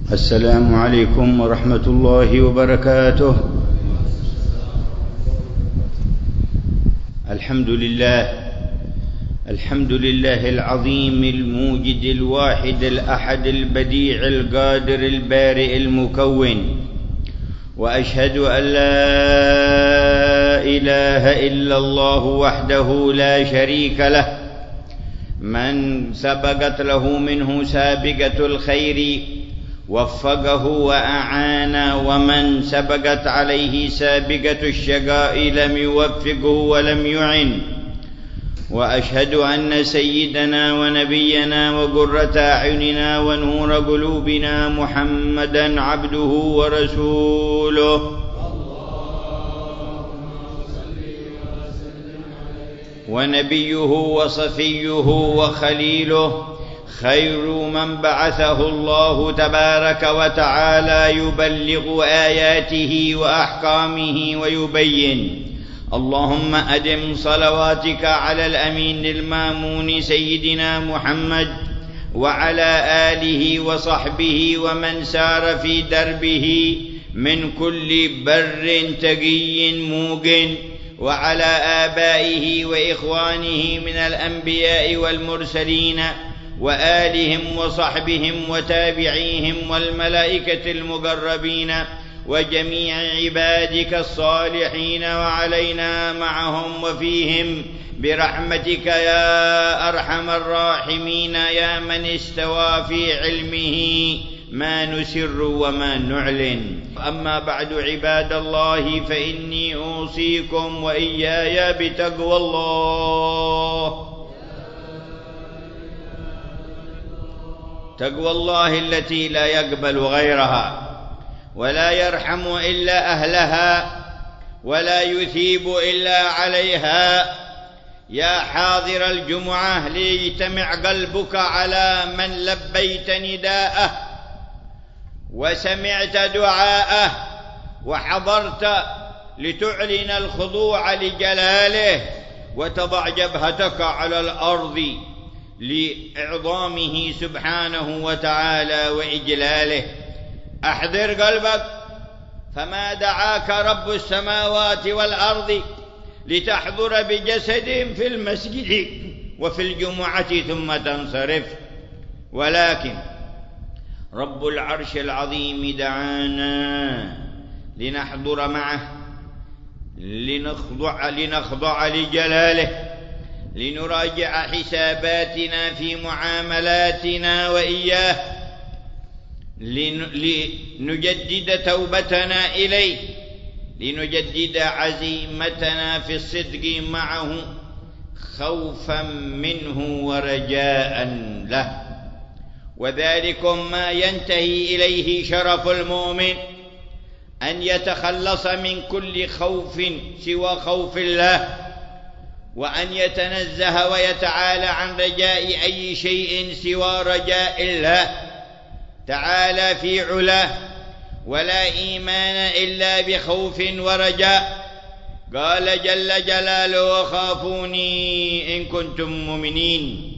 السلام عليكم ورحمة الله وبركاته. الحمد لله العظيم الموجد الواحد الأحد البديع القادر البارئ المكون، وأشهد أن لا إله إلا الله وحده لا شريك له، من سبقت له منه سابقة الخير وفقه وأعان، ومن سبقت عليه سابقة الشقاء لم يوفقه ولم يعن. وأشهد أن سيدنا ونبينا وقرة أعيننا ونور قلوبنا محمدا عبده ورسوله، ونبيه وصفيه وخليله، خير من بعثه الله تبارك وتعالى يبلغ آياته وأحكامه ويبين. اللهم أدم صلواتك على الأمين المامون سيدنا محمد وعلى آله وصحبه ومن سار في دربه من كل بر تقي موقن، وعلى آبائه وإخوانه من الأنبياء والمرسلين وآلهم وصحبهم وتابعيهم والملائكة المقربين وجميع عبادك الصالحين، وعلينا معهم وفيهم برحمتك يا أرحم الراحمين، يا من استوى في علمه ما نسر وما نعلن. أما بعد، عباد الله، فإني أوصيكم وإياي بتقوى الله، تقوى الله التي لا يقبل غيرها ولا يرحم إلا أهلها ولا يثيب إلا عليها. يا حاضر الجمعة، ليجتمع قلبك على من لبيت نداءه وسمعت دعاءه وحضرت لتعلن الخضوع لجلاله وتضع جبهتك على الأرض لإعظامه سبحانه وتعالى وإجلاله. أحضر قلبك، فما دعاك رب السماوات والأرض لتحضر بجسد في المسجد وفي الجمعة ثم تنصرف، ولكن رب العرش العظيم دعانا لنحضر معه، لنخضع لجلاله، لنراجع حساباتنا في معاملاتنا وإياه، لنجدد توبتنا إليه، لنجدد عزيمتنا في الصدق معه، خوفا منه ورجاء له. وذلكم ما ينتهي إليه شرف المؤمن، أن يتخلص من كل خوف سوى خوف الله، وأن يتنزه ويتعالى عن رجاء أي شيء سوى رجاء الله تعالى في علاه. ولا إيمان إلا بخوف ورجاء. قال جل جلاله: وخافوني إن كنتم مؤمنين،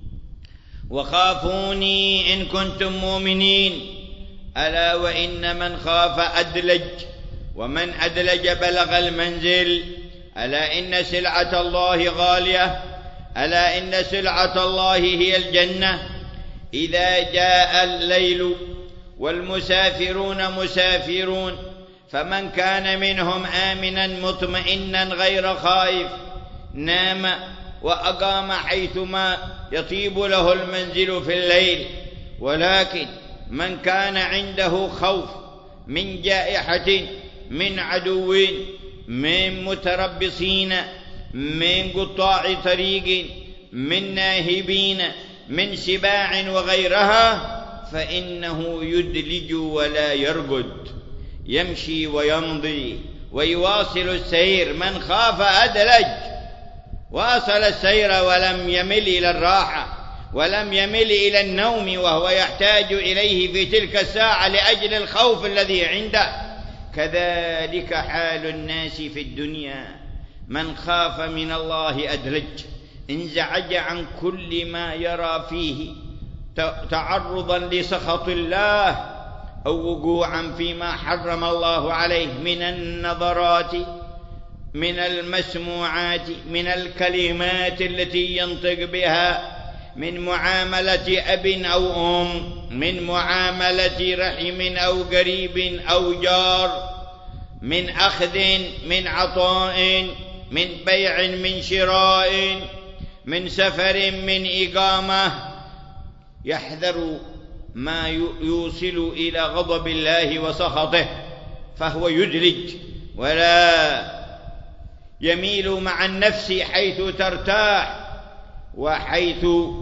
وخافوني إن كنتم مؤمنين. ألا وإن من خاف أدلج، ومن أدلج بلغ المنزل. ألا إن سلعة الله غالية، ألا إن سلعة الله هي الجنة. إذا جاء الليل والمسافرون مسافرون، فمن كان منهم آمنا مطمئنا غير خائف نام وأقام حيثما يطيب له المنزل في الليل. ولكن من كان عنده خوف من جائحة، من عدو، من متربصين، من قطاع طريق، من ناهبين، من سباع وغيرها، فإنه يدلج ولا يرقد، يمشي ويمضي ويواصل السير. من خاف أدلج، واصل السير ولم يمل إلى الراحة، ولم يمل إلى النوم، وهو يحتاج إليه في تلك الساعة لأجل الخوف الذي عنده. كذلك حال الناس في الدنيا، من خاف من الله أدلج، انزعج عن كل ما يرى فيه تعرضا لسخط الله، أو وقوعا فيما حرم الله عليه من النظرات، من المسموعات، من الكلمات التي ينطق بها، من معاملة أب أو أم، من معاملة رحم أو قريب أو جار، من أخذ، من عطاء، من بيع، من شراء، من سفر، من إقامة، يحذر ما يوصل إلى غضب الله وسخطه، فهو يدرج ولا يميل مع النفس حيث ترتاح وحيث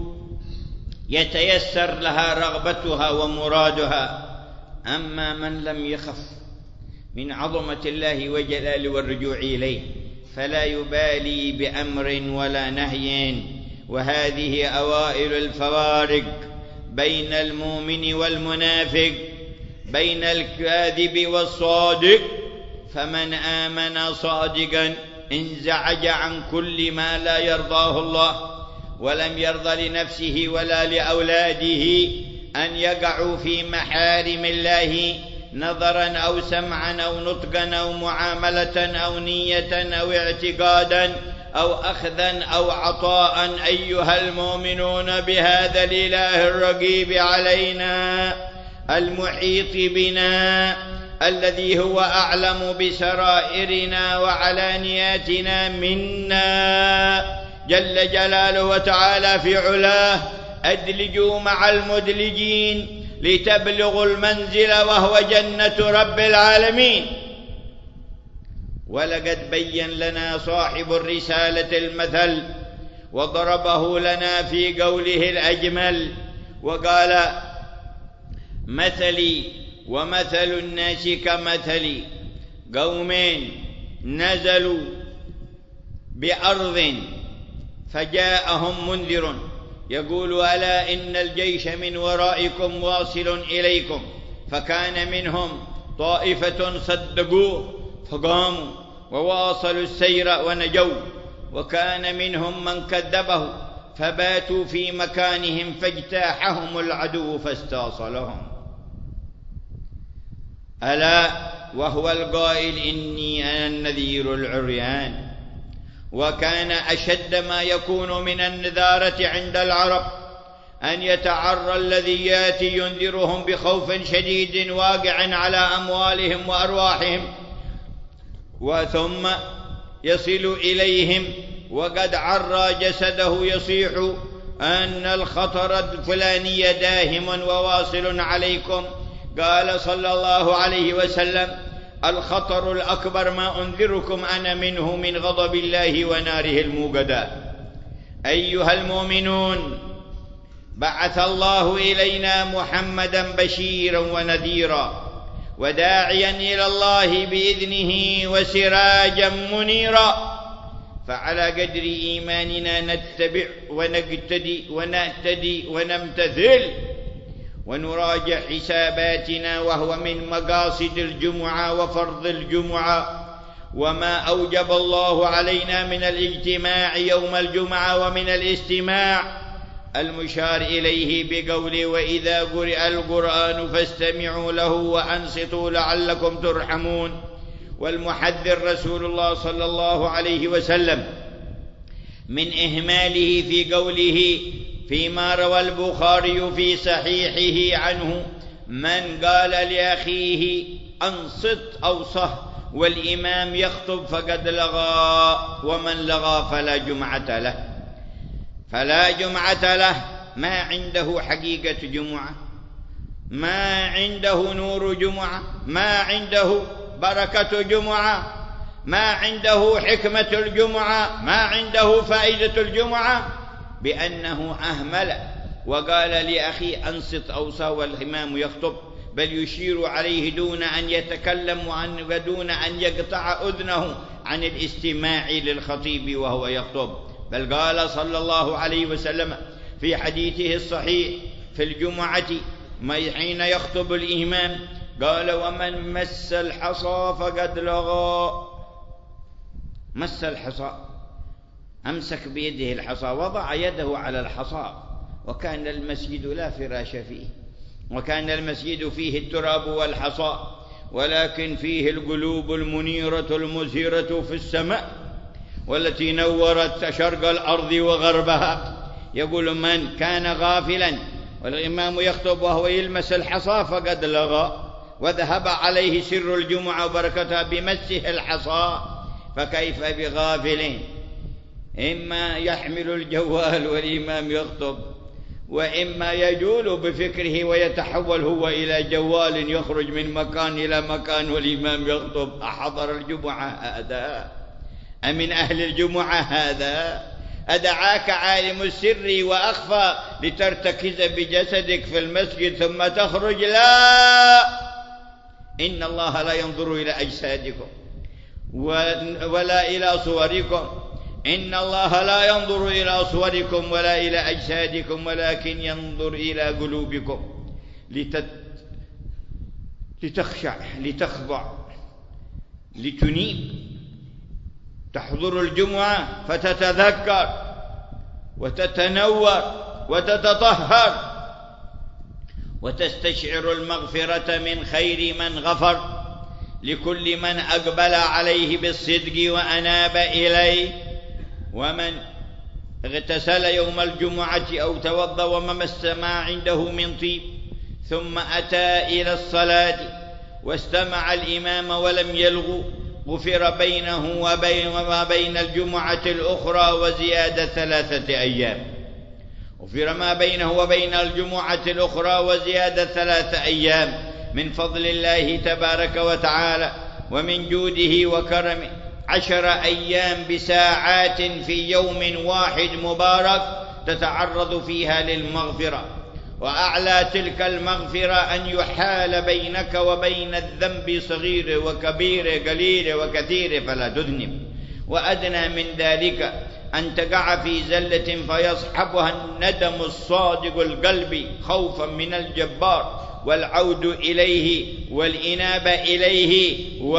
يتيسر لها رغبتها ومرادها. أما من لم يخف من عظمة الله وجلاله والرجوع إليه فلا يبالي بأمر ولا نهي. وهذه أوائل الفوارق بين المؤمن والمنافق، بين الكاذب والصادق. فمن آمن صادقا انزعج عن كل ما لا يرضاه الله، ولم يرضى لنفسه ولا لأولاده أن يقعوا في محارم الله نظرا أو سمعا أو نطقا أو معاملة أو نية أو اعتقادا أو أخذا أو عطاء. أيها المؤمنون بهذا الإله الرقيب علينا المحيط بنا، الذي هو أعلم بسرائرنا وعلانياتنا منا جل جلاله وتعالى في علاه، أدلجوا مع المدلجين لتبلغوا المنزل وهو جنة رب العالمين. ولقد بين لنا صاحب الرسالة المثل وضربه لنا في قوله الأجمل، وقال: مثلي ومثل الناس كمثل قومين نزلوا بأرض فجاءهم منذر يقول: ألا إن الجيش من ورائكم واصل إليكم. فكان منهم طائفة صدقوه فقاموا وواصلوا السير ونجوا، وكان منهم من كذبه فباتوا في مكانهم فاجتاحهم العدو فاستاصلهم. ألا وهو القائل: إني أنا النذير العريان. وكان أشد ما يكون من النذارة عند العرب أن يتعرى الذي ياتي ينذرهم بخوف شديد واقع على أموالهم وأرواحهم، وثم يصل إليهم وقد عرى جسده يصيح أن الخطر الفلاني داهم وواصل عليكم. قال صلى الله عليه وسلم: الخطر الأكبر ما أنذركم أنا منه من غضب الله وناره الموقدة. أيها المؤمنون، بعث الله إلينا محمدا بشيرا ونذيرا وداعيا إلى الله بإذنه وسراجا منيرا. فعلى قدر إيماننا نتبع ونقتدي ونهتدي ونمتثل ونراجع حساباتنا، وهو من مقاصد الجمعة وفرض الجمعة، وما أوجب الله علينا من الاجتماع يوم الجمعة ومن الاستماع المشار إليه بقوله: وإذا قرئ القرآن فاستمعوا له وأنصتوا لعلكم ترحمون. والمحذر رسول الله صلى الله عليه وسلم من إهماله في قوله فيما روى البخاري في صحيحه عنه: من قال لأخيه أنصت أو صه والإمام يخطب فقد لغى، ومن لغى فلا جمعة له. فلا جمعة له، ما عنده حقيقة جمعة، ما عنده نور جمعة، ما عنده بركة جمعة، ما عنده حكمة الجمعة، ما عنده فائدة الجمعة، بأنه أهمل وقال لأخي أنصت أو صه والإمام يخطب، بل يشير عليه دون أن يتكلم ودون أن يقطع أذنه عن الاستماع للخطيب وهو يخطب. بل قال صلى الله عليه وسلم في حديثه الصحيح في الجمعة حين يخطب الإمام قال: ومن مس الحصى فقد لغى. مس الحصى، أمسك بيده الحصى، وضع يده على الحصى، وكان المسجد لا فراش فيه، وكان المسجد فيه التراب والحصى، ولكن فيه القلوب المنيرة المزهرة في السماء والتي نورت شرق الأرض وغربها. يقول: من كان غافلا والإمام يخطب وهو يلمس الحصى فقد لغى، وذهب عليه سر الجمعة وبركتها بمسه الحصى، فكيف بغافل؟ إما يحمل الجوال والإمام يخطب، وإما يجول بفكره ويتحول هو إلى جوال يخرج من مكان إلى مكان والإمام يخطب. أحضر الجمعة هذا؟ أمن أهل الجمعة هذا؟ أدعاك عالم السر وأخفى لترتكز بجسدك في المسجد ثم تخرج؟ لا، إن الله لا ينظر إلى أجسادكم ولا إلى صوركم، إن الله لا ينظر إلى صوركم ولا إلى أجسادكم، ولكن ينظر إلى قلوبكم لتخشع، لتخضع، لتنيب. تحضر الجمعة فتتذكر وتتنور وتتطهر وتستشعر المغفرة من خير من غفر لكل من أقبل عليه بالصدق وأناب إليه. ومن اغتسل يوم الجمعة أو توضأ ومس ما عنده من طيب ثم أتى إلى الصلاة واستمع الإمام ولم يلغ، غفر بينه وبين الجمعة الأخرى وزيادة 3 أيام. غفر ما بينه وبين الجمعة الأخرى وزيادة 3 أيام من فضل الله تبارك وتعالى ومن جوده وكرمه. 10 أيام بساعات في يوم واحد مبارك تتعرض فيها للمغفرة، وأعلى تلك المغفرة أن يحال بينك وبين الذنب صغير وكبير قليل وكثير فلا تذنب، وأدنى من ذلك أن تقع في زلة فيصحبها الندم الصادق القلب خوفا من الجبار والعود إليه والإنابة إليه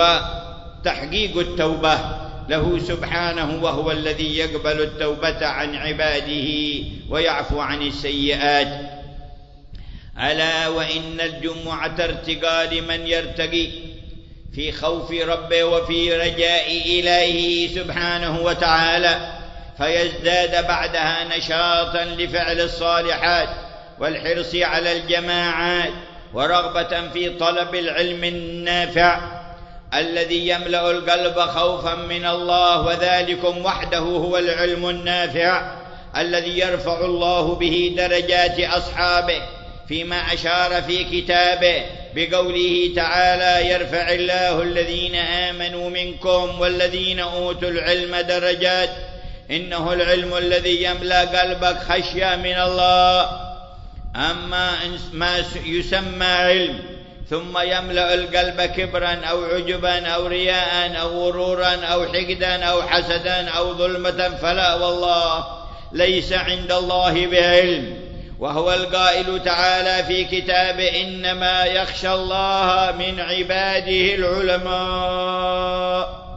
وتحقيق التوبة له سبحانه، وهو الذي يقبل التوبة عن عباده ويعفو عن السيئات. ألا وإن الجمعة ارتقى لمن يرتقي في خوف ربه وفي رجاء إلهه سبحانه وتعالى، فيزداد بعدها نشاطا لفعل الصالحات والحرص على الجماعات ورغبة في طلب العلم النافع الذي يملأ القلب خوفا من الله، وذلكم وحده هو العلم النافع الذي يرفع الله به درجات أصحابه، فيما أشار في كتابه بقوله تعالى: يرفع الله الذين آمنوا منكم والذين أوتوا العلم درجات. إنه العلم الذي يملأ قلبك خشية من الله. أما ما يسمى علم ثم يملأ القلب كبرا أو عجبا أو رياء أو غرورا أو حقدا أو حسدا أو ظلمة فلا والله ليس عند الله بعلم. وهو القائل تعالى في كتابه: إنما يخشى الله من عباده العلماء.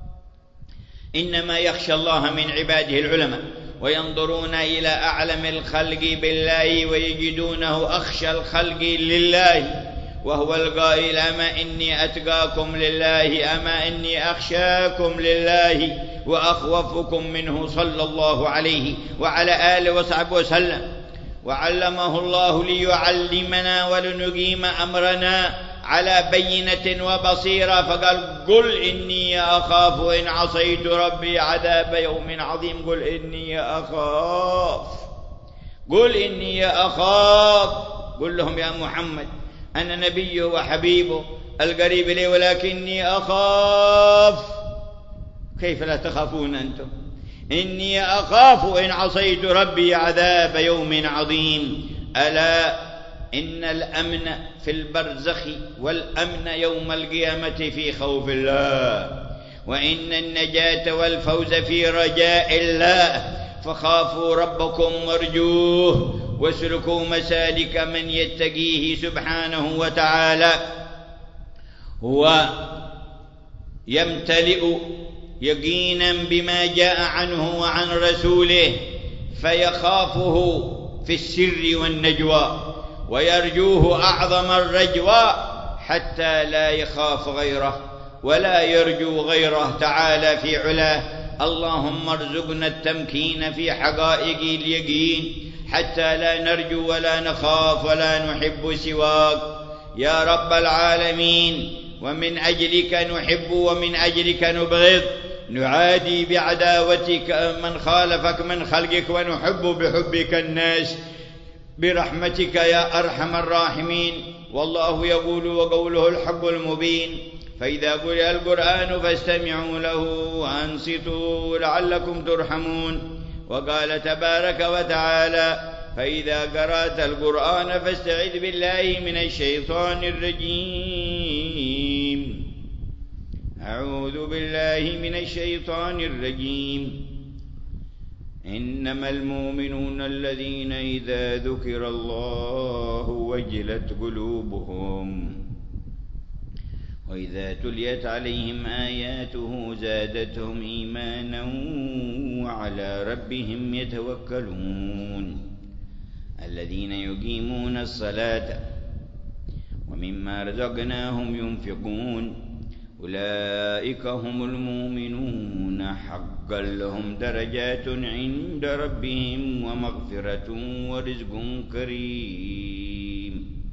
إنما يخشى الله من عباده العلماء، وينظرون إلى أعلم الخلق بالله ويجدونه أخشى الخلق لله، وهو القائل: أما إني أتقاكم لله، أما إني أخشاكم لله وأخوفكم منه، صلى الله عليه وعلى آله وصحبه وسلم. وعلمه الله ليعلمنا ولنقيم أمرنا على بينة وبصيرة، فقال: قل إني أخاف إن عصيت ربي عذاب يوم عظيم. قل إني أخاف، قل إني أخاف. قل لهم يا محمد أنا نبيه وحبيبه القريب لي، ولكني أخاف. كيف لا تخافون أنتم؟ إني أخاف إن عصيت ربي عذاب يوم عظيم. ألا إن الأمن في البرزخ والأمن يوم القيامة في خوف الله، وإن النجاة والفوز في رجاء الله. فخافوا ربكم وارجوه واسلكوا مسالك من يتقيه سبحانه وتعالى، ويمتلئ يقينا بما جاء عنه وعن رسوله، فيخافه في السر والنجوى، ويرجوه أعظم الرجوى حتى لا يخاف غيره ولا يرجو غيره تعالى في علاه. اللهم ارزقنا التمكين في حقائق اليقين حتى لا نرجو ولا نخاف ولا نحب سواك يا رب العالمين. ومن أجلك نحب ومن أجلك نبغض، نعادي بعداوتك من خالفك من خلقك ونحب بحبك الناس برحمتك يا أرحم الراحمين. والله يقول وقوله الحق المبين: فإذا قرئ القرآن فاستمعوا له وأنصتوا لعلكم ترحمون. وقال تبارك وتعالى: فإذا قرأت القرآن فاستعذ بالله من الشيطان الرجيم. أعوذ بالله من الشيطان الرجيم. إنما المؤمنون الذين إذا ذكر الله وجلت قلوبهم وإذا تليت عليهم آياته زادتهم إيمانا وعلى ربهم يتوكلون. الذين يقيمون الصلاة ومما رزقناهم ينفقون أولئك هم المؤمنون حقا لهم درجات عند ربهم ومغفرة ورزق كريم.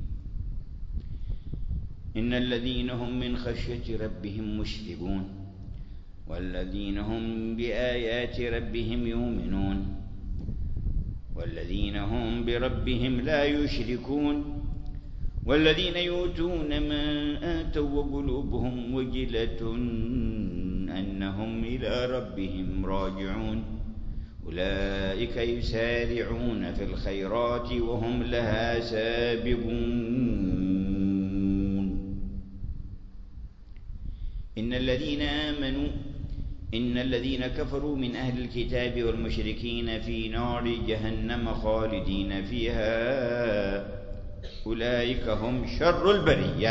إن الذين هم من خشية ربهم مشفقون والذين هم بآيات ربهم يؤمنون والذين هم بربهم لا يشركون والذين يؤتون ما آتوا وقلوبهم وجلة أنهم إلى ربهم راجعون أولئك يسارعون في الخيرات وهم لها سابقون. إن الذين كفروا من أهل الكتاب والمشركين في نار جهنم خالدين فيها أولئك هم شر البرية.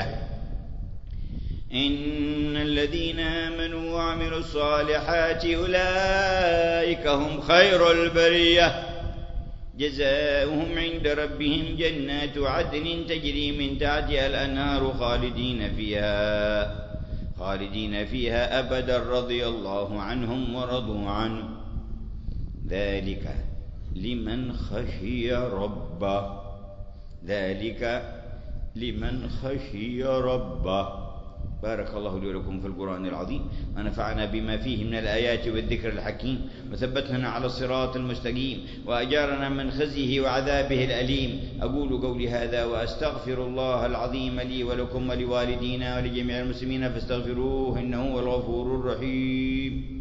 إن الذين آمنوا وعملوا الصالحات أولئك هم خير البرية جزاؤهم عند ربهم جنات عدن تجري من تحتها الأنهار خالدين فيها أبدا رضي الله عنهم ورضوا عنه ذلك لمن خشي ربه. بارك الله لي ولكم في القرآن العظيم ونفعنا بما فيه من الآيات والذكر الحكيم وثبتنا على الصراط المستقيم وأجارنا من خزيه وعذابه الأليم. أقول قولي هذا وأستغفر الله العظيم لي ولكم ولوالدينا ولجميع المسلمين فاستغفروه إنه هو الغفور الرحيم.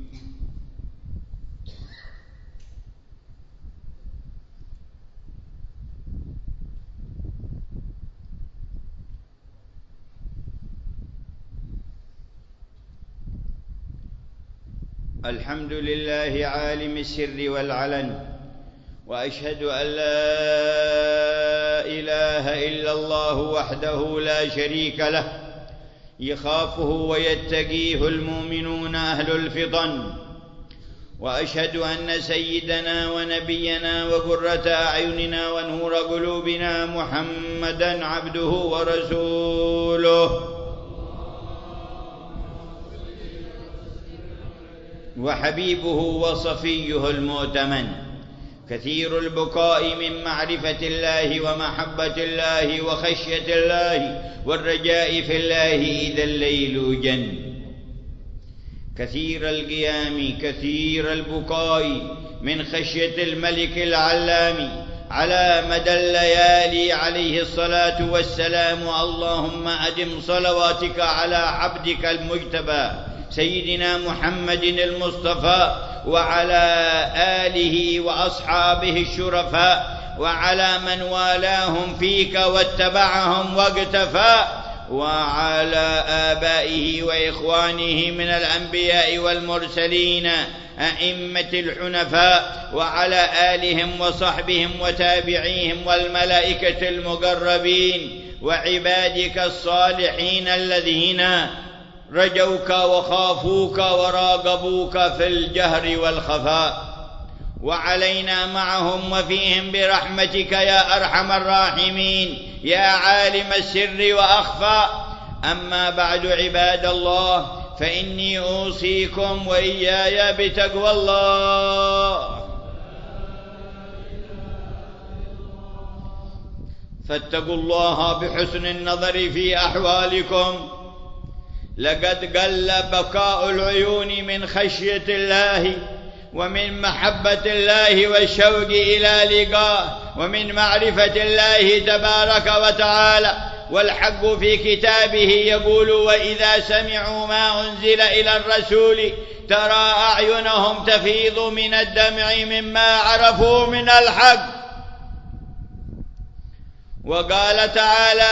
الحمد لله عالم السر والعلن وأشهد أن لا إله إلا الله وحده لا شريك له يخافه ويتقيه المؤمنون أهل الفطن. وأشهد أن سيدنا ونبينا وقرة أعيننا ونور قلوبنا محمدا عبده ورسوله وحبيبه وصفيه المؤتمن كثير البكاء من معرفة الله ومحبة الله وخشية الله والرجاء في الله إذا الليل جن. كثير القيام كثير البكاء من خشية الملك العلام على مدى الليالي عليه الصلاة والسلام. اللهم أدم صلواتك على عبدك المجتبى سيدنا محمد المصطفى وعلى آله وأصحابه الشرفاء وعلى من والاهم فيك واتبعهم واقتفى وعلى آبائه وإخوانه من الأنبياء والمرسلين أئمة الحنفاء وعلى آلهم وصحبهم وتابعيهم والملائكة المقربين وعبادك الصالحين الذين رجوك وخافوك وراقبوك في الجهر والخفاء وعلينا معهم وفيهم برحمتك يا أرحم الراحمين يا عالم السر وأخفى. أما بعد عباد الله، فإني أوصيكم وإياي بتقوى الله. فاتقوا الله بحسن النظر في أحوالكم. لقد قل بكاء العيون من خشية الله ومن محبة الله والشوق إلى لقاه ومن معرفة الله تبارك وتعالى. والحق في كتابه يقول: وإذا سمعوا ما أنزل إلى الرسول ترى أعينهم تفيض من الدمع مما عرفوا من الحق. وقال تعالى: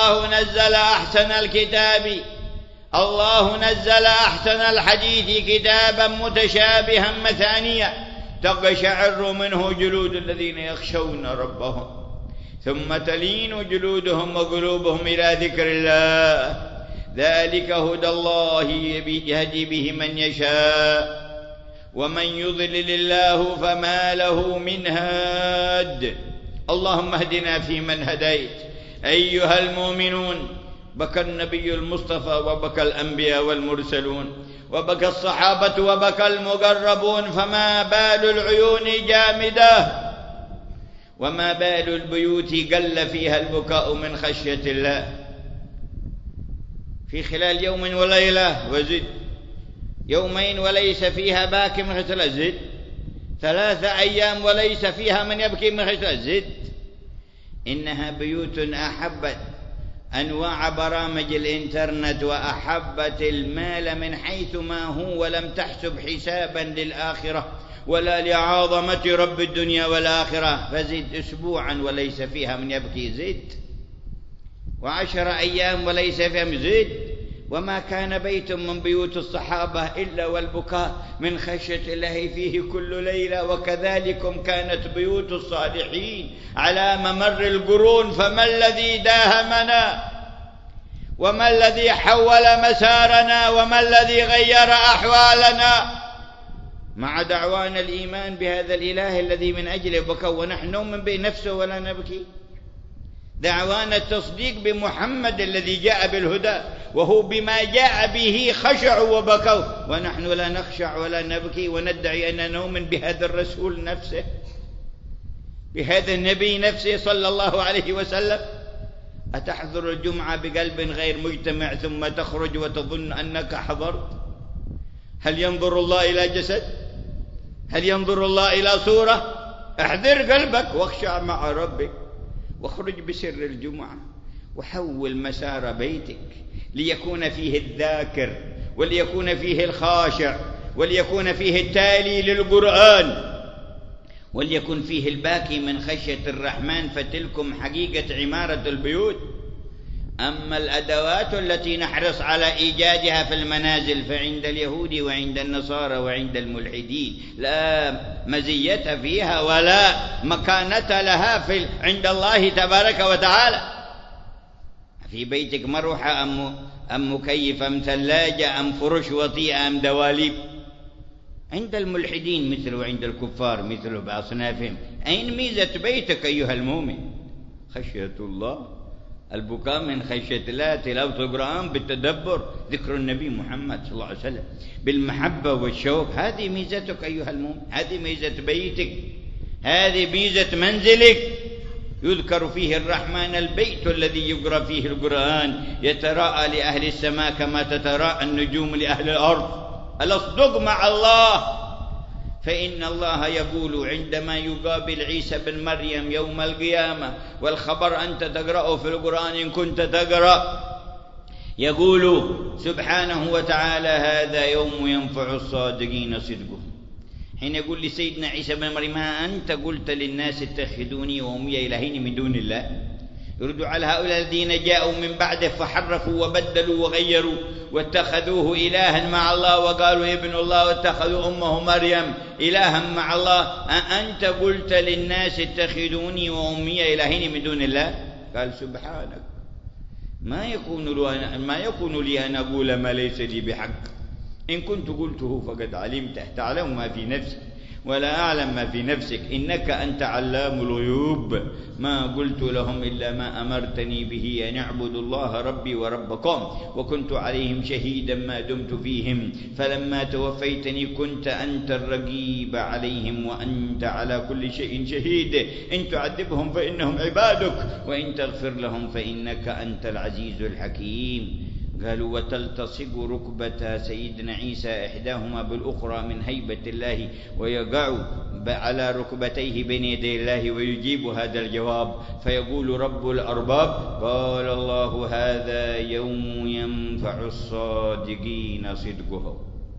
الله نزل أحسن الحديث كتابا متشابها مثانيا تقشعر منه جلود الذين يخشون ربهم ثم تلين جلودهم وقلوبهم إلى ذكر الله. ذلك هدى الله يهدي به من يشاء ومن يضلل الله فما له من هاد. اللهم اهدنا فيمن هديت. أيها المؤمنون، بكى النبي المصطفى وبكى الأنبياء والمرسلون وبكى الصحابة وبكى المقربون، فما بال العيون جامدة وما بال البيوت قل فيها البكاء من خشية الله. في خلال يوم وليلة وزد، يومين وليس فيها باكي من خشية الله زد، 3 أيام وليس فيها من يبكي من خشية الله زد. إنها بيوت أحبت أنواع برامج الإنترنت وأحبت المال من حيث ما هو ولم تحسب حسابا للآخرة ولا لعظمة رب الدنيا والآخرة، فزد أسبوعا وليس فيها من يبكي زد، و10 أيام وليس فيها من زد. وما كان بيت من بيوت الصحابة إلا والبكاء من خشية الله فيه كل ليلة، وكذلكم كانت بيوت الصالحين على ممر القرون. فما الذي داهمنا وما الذي حول مسارنا وما الذي غير أحوالنا مع دعوانا الإيمان بهذا الإله الذي من أجله بكى ونحن نؤمن بنفسه ولا نبكي؟ دعوانا التصديق بمحمد الذي جاء بالهدى وهو بما جاء به خشعوا وبكوا، ونحن لا نخشع ولا نبكي وندعي أننا نؤمن بهذا الرسول نفسه، بهذا النبي نفسه صلى الله عليه وسلم. أتحضر الجمعة بقلب غير مجتمع ثم تخرج وتظن أنك حضرت؟ هل ينظر الله إلى جسد؟ هل ينظر الله إلى صورة؟ احذر قلبك واخشع مع ربك واخرج بسر الجمعة وحول مسار بيتك ليكون فيه الذاكر وليكون فيه الخاشع وليكون فيه التالي للقرآن وليكن فيه الباكي من خشية الرحمن، فتلكم حقيقة عمارة البيوت. أما الأدوات التي نحرص على إيجادها في المنازل فعند اليهود وعند النصارى وعند الملحدين لا مزية فيها ولا مكانة لها عند الله تبارك وتعالى. في بيتك مروحة أم مكيف أم ثلاجة أم فرش وطيئة أم دواليب؟ عند الملحدين مثل وعند الكفار مثل بأصنافهم. أين ميزة بيتك أيها المؤمن؟ خشية الله، البكاء من خشية الله، تلاوة القرآن بالتدبر، ذكر النبي محمد صلى الله عليه وسلم بالمحبة والشوق. هذه ميزتك أيها المؤمن، هذه ميزة بيتك، هذه ميزة منزلك. يذكر فيه الرحمن، البيت الذي يقرأ فيه القرآن يتراءى لأهل السماء كما تتراءى النجوم لأهل الأرض. الأصدق مع الله، فإن الله يقول عندما يقابل عيسى بن مريم يوم القيامة، والخبر أنت تقرأه في القرآن إن كنت تقرأ، يقول سبحانه وتعالى: هذا يوم ينفع الصادقين صدقهم. حين يقول لسيدنا عيسى بن مريم: ما أنت قلت للناس اتخذوني وأمي إلهين من دون الله؟ يرد على هؤلاء الذين جاءوا من بعده فحرفوا وبدلوا وغيروا واتخذوه إلها مع الله وقالوا ابن الله واتخذوا أمه مريم إلها مع الله. أأنت قلت للناس اتخذوني وأمي إلهين من دون الله؟ قال: سبحانك ما يكون لي أن أقول ما ليس لي بحق، إن كنت قلته فقد علمته، تعلم ما في نفسي ولا أعلم ما في نفسك إنك أنت علام الغيوب. ما قلت لهم إلا ما أمرتني به أن اعبدوا الله ربي وربكم وكنت عليهم شهيدا ما دمت فيهم فلما توفيتني كنت أنت الرقيب عليهم وأنت على كل شيء شهيد. إن تعذبهم فإنهم عبادك وإن تغفر لهم فإنك أنت العزيز الحكيم. قالوا وتلتصق ركبتا سيدنا عيسى إحداهما بالأخرى من هيبة الله ويقع على ركبتيه بين يدي الله ويجيب هذا الجواب فيقول رب الأرباب قال الله هذا يوم ينفع الصادقين صدقهم.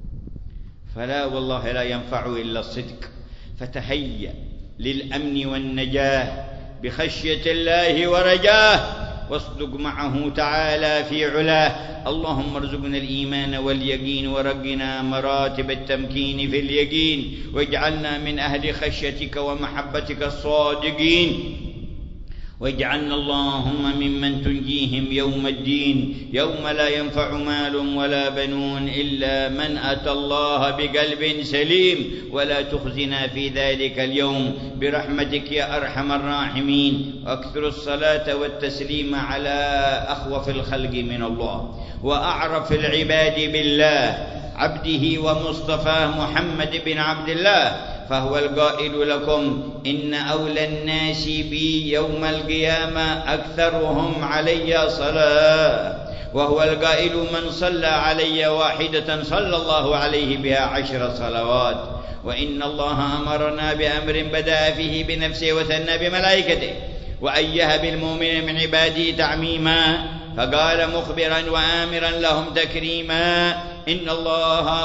فلا والله لا ينفع إلا الصدق. فتهيأ للأمن والنجاة بخشية الله ورجاه واصدق معه تعالى في علاه. اللهم ارزقنا الإيمان واليقين ورقنا مراتب التمكين في اليقين واجعلنا من أهل خشيتك ومحبتك الصادقين واجعلنا اللهم ممن تنجيهم يوم الدين يوم لا ينفع مال ولا بنون إلا من أتى الله بقلب سليم. ولا تخزنا في ذلك اليوم برحمتك يا أرحم الراحمين. أكثر الصلاة والتسليم على أخوف الخلق من الله وأعرف العباد بالله عبده ومصطفاه محمد بن عبد الله فهو القائل لكم إن أولى الناس بي يوم القيامة أكثرهم علي صلاة وهو القائل من صلى علي واحدة صلى الله عليه بها 10 صلوات. وإن الله أمرنا بأمر بدأ فيه بنفسه وثنى بملائكته وأيه بالمؤمن من عباده تعميما فقال مخبرا وآمرا لهم تكريما إن الله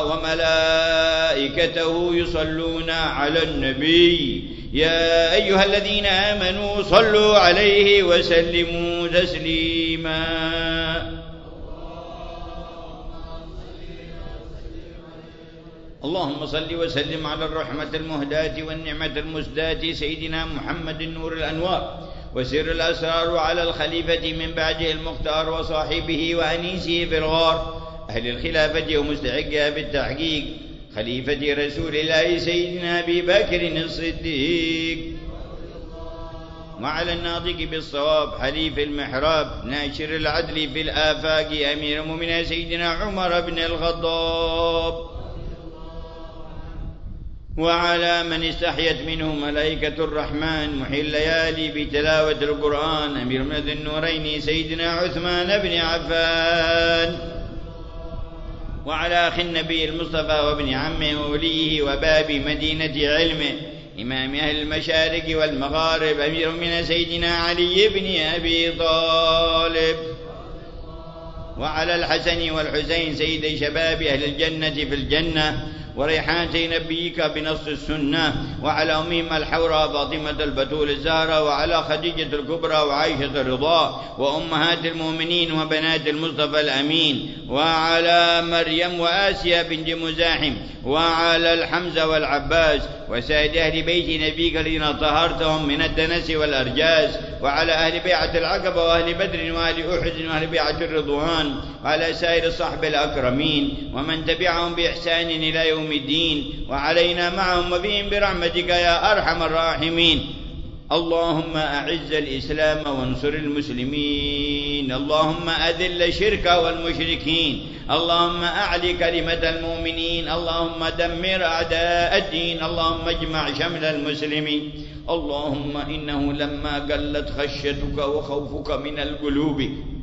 وملائكته يصلون على النبي يا أيها الذين آمنوا صلوا عليه وسلموا تسليما. اللهم صل وسلم على الرحمة المهداة والنعمة المسداة سيدنا محمد نور الأنوار وسر الأسرار على الخليفة من بعده المختار وصاحبه وأنيسه في الغار أهل الخلافة ومستحقها بالتحقيق خليفة رسول الله سيدنا أبي بكر الصديق وعلى الناطق بالصواب حليف المحراب ناشر العدل في الآفاق أمير المؤمنين سيدنا عمر بن الخطاب وعلى من استحيت منه ملائكة الرحمن محيي الليالي بتلاوة القرآن أمير من ذي النورين سيدنا عثمان بن عفان وعلى أخي النبي المصطفى وابن عمه ووليه وباب مدينة علمه إمام أهل المشارق والمغارب أمير من سيدنا علي بن أبي طالب وعلى الحسن والحسين سيد شباب أهل الجنة في الجنة وريحانتي نبيك بنص السنة وعلى أمهم الحوراء فاطمة البتول الزهراء وعلى خديجة الكبرى وعائشة الرضا وأمهات المؤمنين وبنات المصطفى الأمين وعلى مريم وآسيا بنت مزاحم وعلى الحمزة والعباس وسائر أهل بيت نبيك الذين طهرتهم من الدنس والأرجاس وعلى أهل بيعة العقبة وأهل بدر وأهل أحد وأهل بيعة الرضوان وعلى سائر الصحب الأكرمين ومن تبعهم بإحسان إلى يوم الدين وعلينا معهم وبهم برحمتك يا أرحم الراحمين. اللهم أعز الإسلام وانصر المسلمين اللهم أذل الشرك والمشركين اللهم أعل كلمة المؤمنين اللهم دمر أعداء الدين اللهم اجمع شمل المسلمين. اللهم إنه لما قلت خشيتك وخوفك من القلوب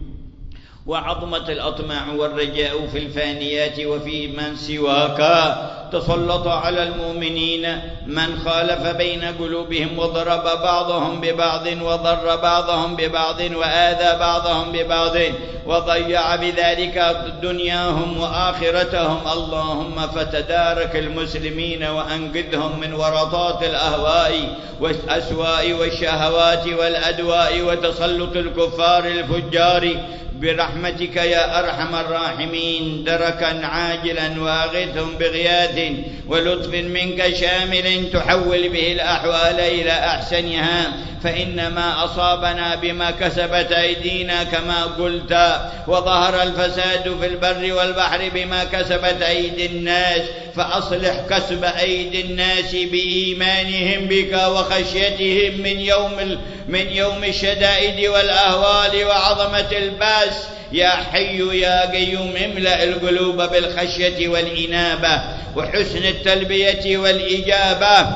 وعظمت الأطماع والرجاء في الفانيات وفي من سواك تسلط على المؤمنين من خالف بين قلوبهم وضرب بعضهم ببعض وضر بعضهم ببعض وآذى بعضهم ببعض وضيع بذلك دنياهم وآخرتهم. اللهم فتدارك المسلمين وأنقذهم من ورطات الأهواء والأسواء والشهوات والأدواء وتسلط الكفار الفجار برحمتك يا أرحم الراحمين دركا عاجلا وأغثهم بغياث إحسان ولطف منك شامل تحول به الأحوال إلى أحسنها، فإن ما أصابنا بما كسبت أيدينا كما قلت، وظهر الفساد في البر والبحر بما كسبت أيدي الناس، فأصلح كسب أيدي الناس بإيمانهم بك وخشيتهم من يوم الشدائد والأهوال وعظمة الباس. يا حي يا قيوم املأ القلوب بالخشية والإنابة وحسن التلبية والإجابة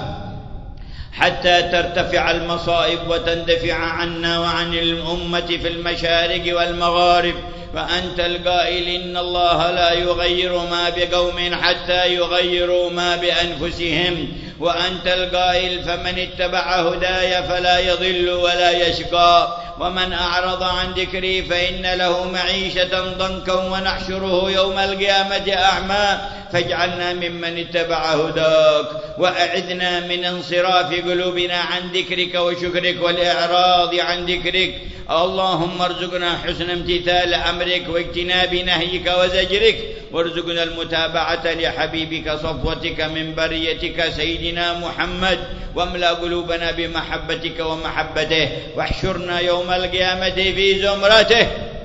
حتى ترتفع المصائب وتندفع عنا وعن الأمة في المشارق والمغارب. فأنت القائل إن الله لا يغير ما بقوم حتى يغيروا ما بأنفسهم، وأنت القائل فمن اتبع هداي فلا يضل ولا يشقى، ومن أعرض عن ذكري فإن له معيشة ضنكا ونحشره يوم القيامة أعمى. فاجعلنا ممن اتبع هداك، وأعذنا من انصراف قلوبنا عن ذكرك وشكرك والإعراض عن ذكرك. اللهم ارزقنا حسن امتثال أمرك واجتناب نهيك وزجرك، وارزقنا المتابعة لحبيبك صفوتك من بريتك سيدنا محمد، واملأ قلوبنا بمحبتك ومحبته، واحشرنا يوم القيامة في زمرته.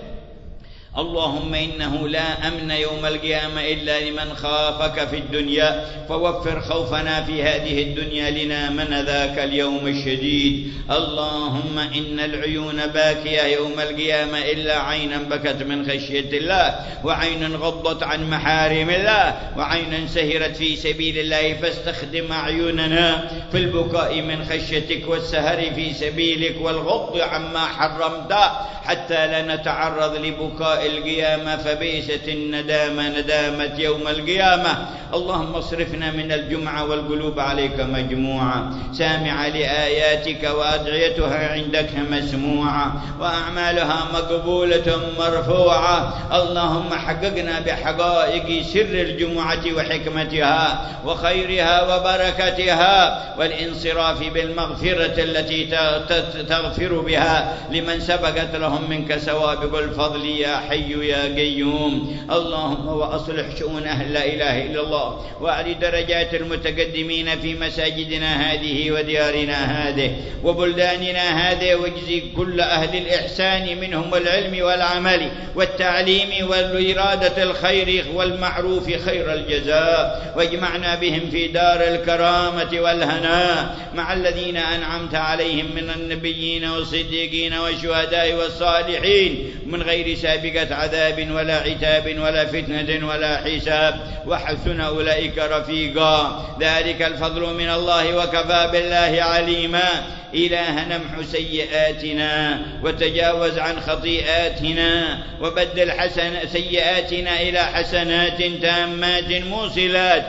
اللهم إنه لا أمن يوم القيامة إلا لمن خافك في الدنيا، فوفر خوفنا في هذه الدنيا لنا من ذاك اليوم الشديد. اللهم إن العيون باكية يوم القيامة إلا عينا بكت من خشية الله، وعينا غضت عن محارم الله، وعينا سهرت في سبيل الله، فاستخدم أعيننا في البكاء من خشيتك والسهر في سبيلك والغض عما حرمت، حتى لا نتعرض لبكاء القيامة فبئست الندامة ندامة يوم القيامة. اللهم اصرفنا من الجمعة والقلوب عليك مجموعة، سامعة لآياتك وأدعيتها عندك مسموعة، وأعمالها مقبولة مرفوعة. اللهم حققنا بحقائق سر الجمعة وحكمتها وخيرها وبركتها، والانصراف بالمغفرة التي تغفر بها لمن سبقت لهم منك سوابق الفضل يا حي يا قيوم. اللهم وأصلح شؤون أهل لا إله إلا الله، وأعلي درجات المتقدمين في مساجدنا هذه وديارنا هذه وبلداننا هذه، واجزي كل أهل الإحسان منهم العلم والعمل والتعليم والإرادة الخير والمعروف خير الجزاء، واجمعنا بهم في دار الكرامة والهناء مع الذين أنعمت عليهم من النبيين والصديقين والشهداء والصالحين من غير سابقة عذاب ولا عتاب ولا فتنة ولا حساب، وحسن أولئك رفيقا. ذلك الفضل من الله وكفى بالله عليما. إلهنا امح سيئاتنا وتجاوز عن خطيئاتنا، وبدل سيئاتنا إلى حسنات تامات موصلات،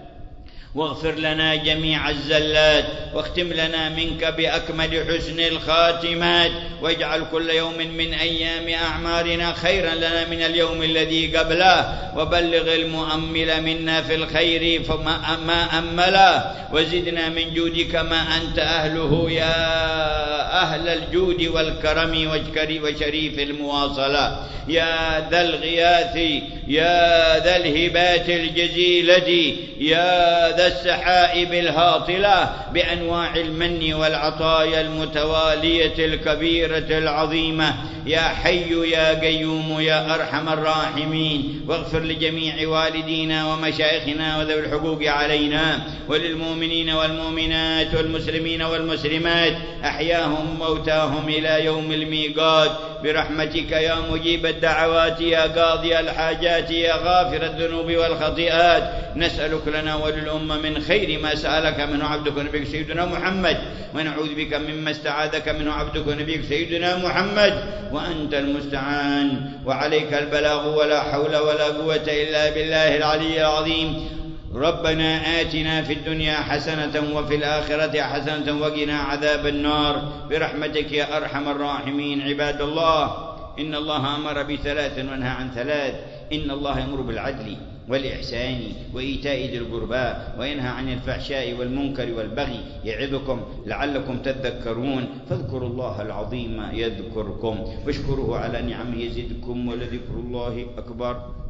واغفر لنا جميع الزلات، واختم لنا منك بأكمل حسن الخاتمات، واجعل كل يوم من أيام أعمارنا خيرا لنا من اليوم الذي قبله، وبلغ المؤمل منا في الخير ما أمله، وزدنا من جودك ما أنت أهله يا أهل الجود والكرم وشريف المواصلة، يا ذا الغياث يا ذا الهبات الجزيلة يا ذا السحائب الهاطلة بأنواع المن والعطايا المتوالية الكبيرة العظيمة، يا حي يا قيوم يا أرحم الراحمين. واغفر لجميع والدينا ومشايخنا وذوي الحقوق علينا وللمؤمنين والمؤمنات والمسلمين والمسلمات أحياهم موتاهم إلى يوم الميقات برحمتك يا مجيب الدعوات يا قاضي الحاجات يا غافر الذنوب والخطيئات. نسألك لنا وللأمة من خير ما سألك منه عبدك ونبيك سيدنا محمد، ونعوذ بك مما استعاذك منه عبدك ونبيك سيدنا محمد، وأنت المستعان وعليك البلاغ، ولا حول ولا قوة إلا بالله العلي العظيم. ربنا آتنا في الدنيا حسنة وفي الآخرة حسنة وقنا عذاب النار برحمتك يا أرحم الراحمين. عباد الله، إن الله أمر بثلاث وانهى عن ثلاث. إن الله يأمر بالعدل والإحسان وإيتاء ذي القربى وينهى عن الفحشاء والمنكر والبغي يعظكم لعلكم تذكرون. فاذكروا الله العظيم يذكركم، واشكروه على نعمه يزدكم، ولذكر الله أكبر.